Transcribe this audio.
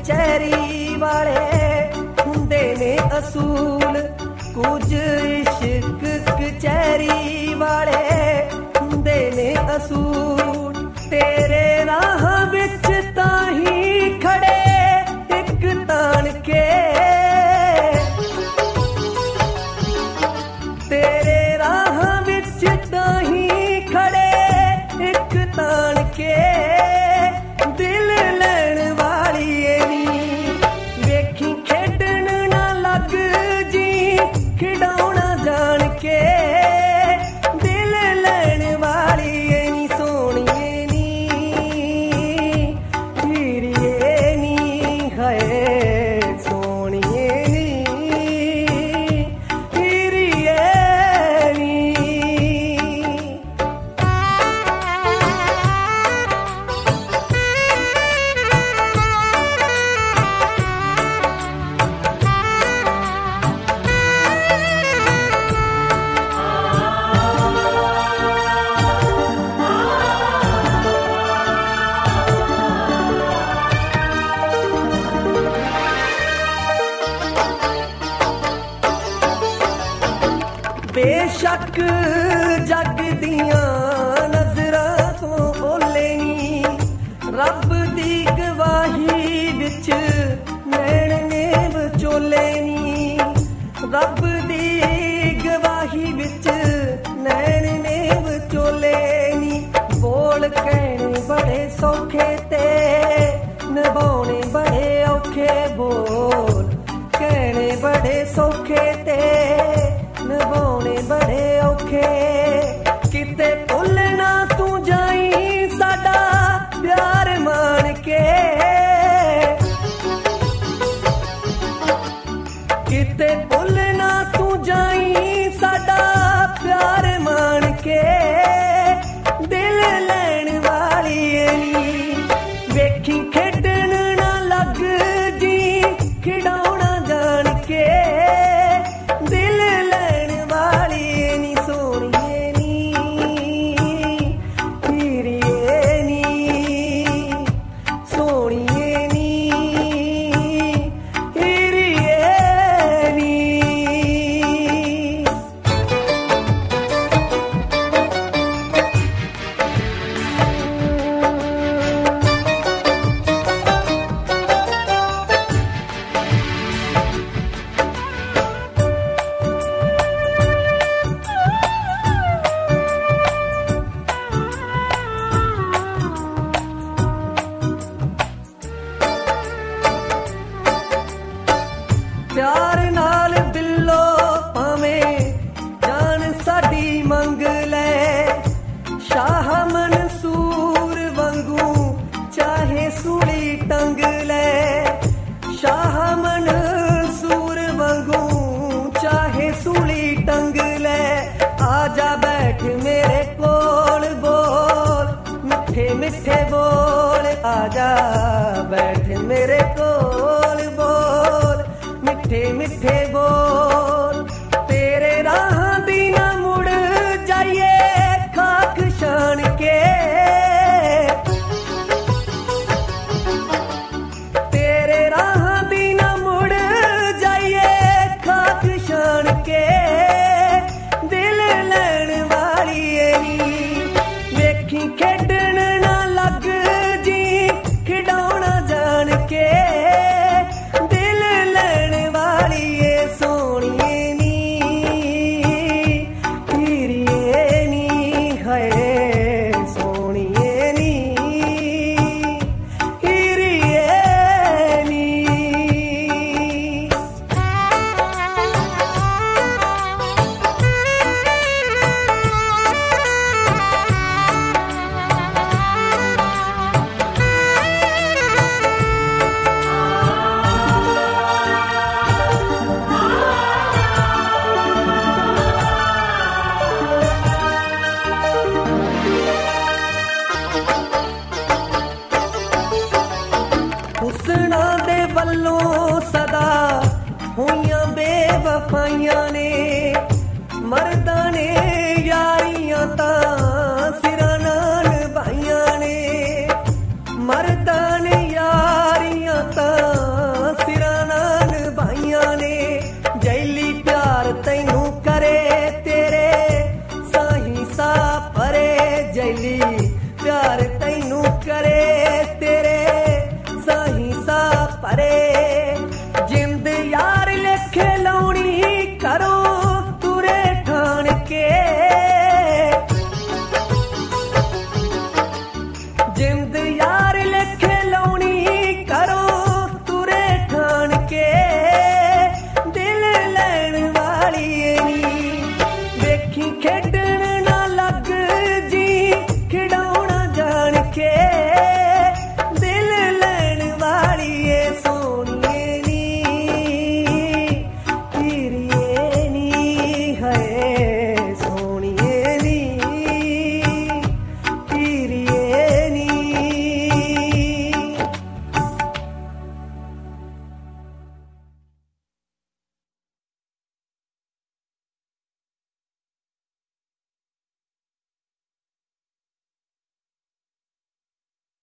कचहरी वाले हुंदे ने असूल, कुछ इश्क कचहरी वाले हुंदे ने असूल। तेरे राह विच ताही खड़े इक तान के, तेरे राह विच ताही खड़े इक तान के। दिल लैण वाली नी वेखी खेडण ना लग जी खिडौना जान के। दिल लैण वाली नी सोहणीए नी हीरिए नी हाय सोहणीए नी हीरिए नी। बेशक जग दियां नजरां तो ओले नी, रब दी गवाही विच नैण ने विचोले नी। रब दी गवाही विच नैण ने विचोले नी। बोल कहने बड़े सौखे ते निभाने बड़े औखे, बोल कहने बड़े सौखे ते निभाने बड़े औखे। किते भुल ना तू जाई साडा प्यार मान के, किते भुल ना तू जाई साडा प्यार मान के। दिल लैण वाली नी वेखी खेडण ना लग जी खिडौना जान के। दिल लैण वाली नी सोहणीए नी हीरिए नी सोहणीए नी हीरिए नी। प्यार नाल बिल्लो भावें जान साडी मंग ले, शाह मंसूर वांगू चाहे सूली टंग ले। शाह मंसूर वांगू चाहे सूली टंग ले। आजा बैठ मेरे कोल बोल मिठे मिठे बोल, आजा बैठ मेरे कोल बोल मिठे मिठे बोल। तेरे राह दी ना मुड़ जाइए खाक शान के, तेरे राह दी ना मुड़ जाइए खाक शान के। दिल लैण वाली नी वेखी खेडण ना लग जी खिडौना जान के। दिल लैण वाली सोहणीए नी हीरिए नी हाय सोहणीए नी हीरिए नी। हुस्ना दे वल्लों सदा होइयां बेवफाइयां ने,